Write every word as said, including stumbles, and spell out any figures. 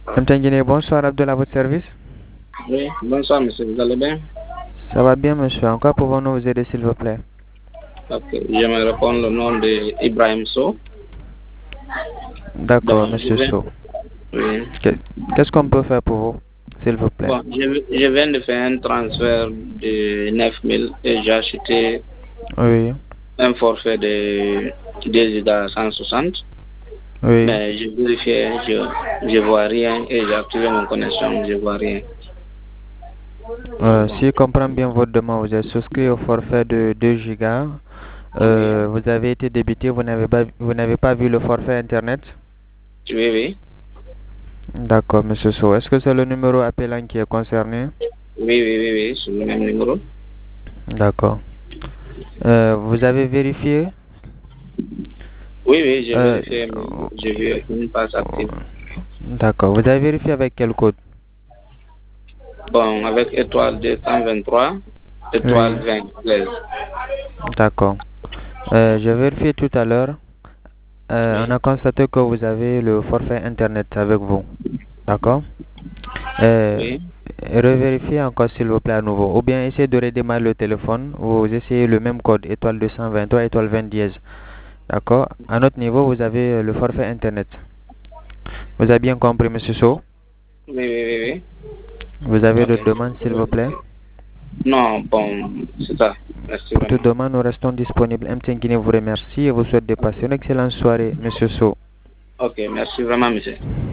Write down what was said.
M T N Guinée, bonsoir Abdel, à votre service. Oui, bonsoir monsieur, vous allez bien? Ça va bien, monsieur. En quoi pouvons-nous vous aider, s'il vous plaît? Ok, je me répondre le nom de Ibrahim So. D'accord, Donc, je monsieur viens, So. oui. Que- Qu'est-ce qu'on peut faire pour vous, s'il vous plaît? Bon, je, je viens de faire un transfert de neuf mille et j'ai acheté Oui, un forfait de deux gigas cent soixante. oui. Mais je vérifiais, je ne vois rien et j'ai activé mon connexion, je ne vois rien. Euh, Bon, si je comprends bien votre demande, vous êtes souscrit au forfait de deux gigas. oui, Euh, vous avez été débité, vous n'avez pas, vous n'avez pas vu le forfait Internet? oui, oui, D'accord, monsieur So. Est-ce que c'est le numéro appelant qui est concerné? oui, oui, oui, oui, c'est le même numéro. D'accord. Euh, vous avez vérifié? Oui, oui, j'ai Euh, vérifié, mais j'ai vu une passe active. d'accord. Vous avez vérifié avec quel code? Bon, avec étoile deux cent vingt-trois, étoile Oui, vingt, treize. d'accord. Euh, j'ai vérifié tout à l'heure. Euh, on Oui, a constaté que vous avez le forfait Internet avec vous. D'accord? Euh, oui. Revérifiez encore s'il vous plaît à nouveau. Ou bien essayez de redémarrer le téléphone. Vous essayez le même code, étoile deux cent vingt-trois, étoile vingt dièse. D'accord? À notre niveau, vous avez le forfait Internet. Vous avez bien compris, monsieur So? Oui, oui, oui, oui. Vous avez Ok. d'autres demandes, s'il vous plaît? Non, bon, c'est ça. Merci Pour toute vraiment. demande, nous restons disponibles. M T N Guinée vous remercie et vous souhaite de passer une excellente soirée, monsieur So. Ok, merci vraiment, monsieur.